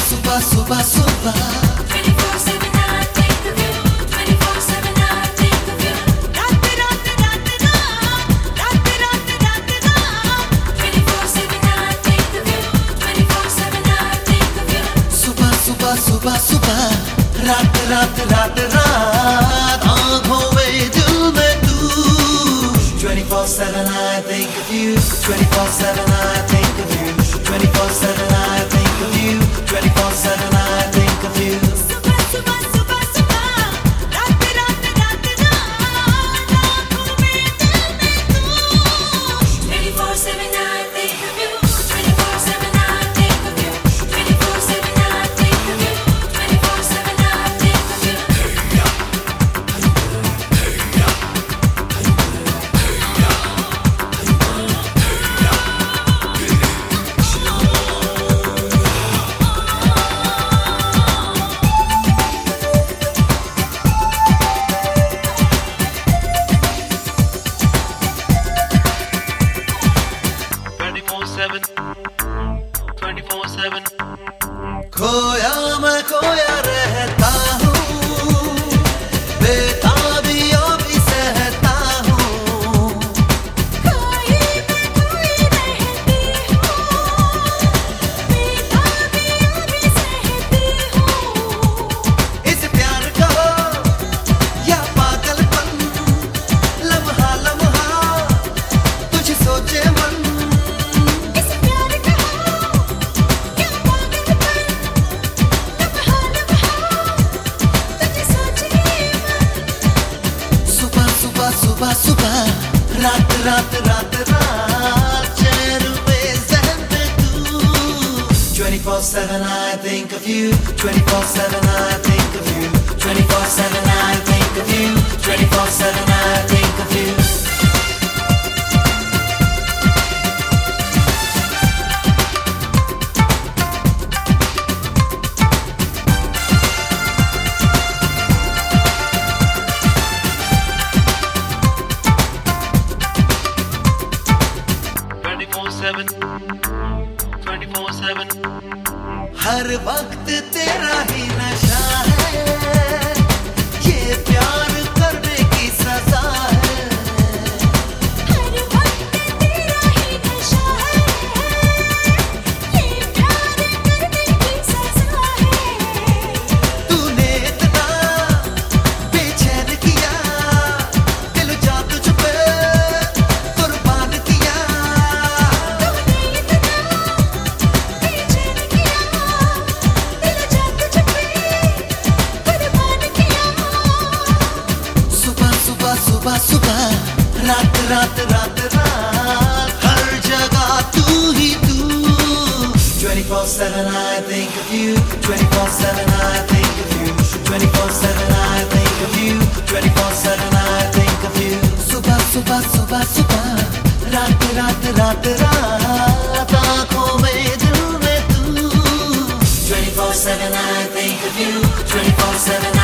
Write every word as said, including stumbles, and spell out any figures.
सुबह सुबह सुबह twenty-four seven I think of you. twenty-four seven I think of you. रात रात रात रात रात रात रात रात twenty-four seven I think of you. twenty-four seven I think of you. सुबह सुबह सुबह सुबह रात रात रात रात आँखों में दिल में तू twenty-four seven I think of you. twenty-four seven I think of you. twenty-four seven I think of you. twenty-four seven I think of you. सुबह सुबह सुबह सुबह रात रात रात रात आँखों में दिल में तू twenty-four seven I think of you. twenty-four seven I think of you. twenty-four seven I think of you. twenty-four seven I think of you. twenty-four seven twenty-four seven खोया मैं खोया रहता हूँ बेताबियों भी सहता हूँ खोई मैं खोई रहती हूँ बेताबियों भी सहती हूँ इस प्यार का या पागलपन लम्हा लम्हा तुझे सोचे मन इस प्यार का क्या पागलपन लम्हा लम्हा तुझे सोचे मन सुबह सुबह सुबह सुबह रात रात रात रात चैन में ज़हन में तू twenty-four seven I think of you. twenty-four seven I think of you. twenty-four seven I think of you. twenty-four seven I think of you. twenty-four seven twenty-four seven हर वक्त तेरा ही नशा है ये प्यार करने की सजा है हर वक्त तेरा ही नशा है ये प्यार करने की सजा है तूने इतना बेचैन किया दिल जा तुझ पे कुर्बान किया तूने इतना बेचैन किया दिल जा तुझ पे कुर्बान किया सुबह सुबह सुबह सुबह रात रात रात रात हर जगह तू ही तू twenty-four seven I think of you. twenty-four seven I think of you. twenty-four seven I think of you. twenty-four seven I think of you. सुबह सुबह सुबह सुबह रात रात रात रात आँखों में दिल में तू twenty-four seven I think of you. twenty-four seven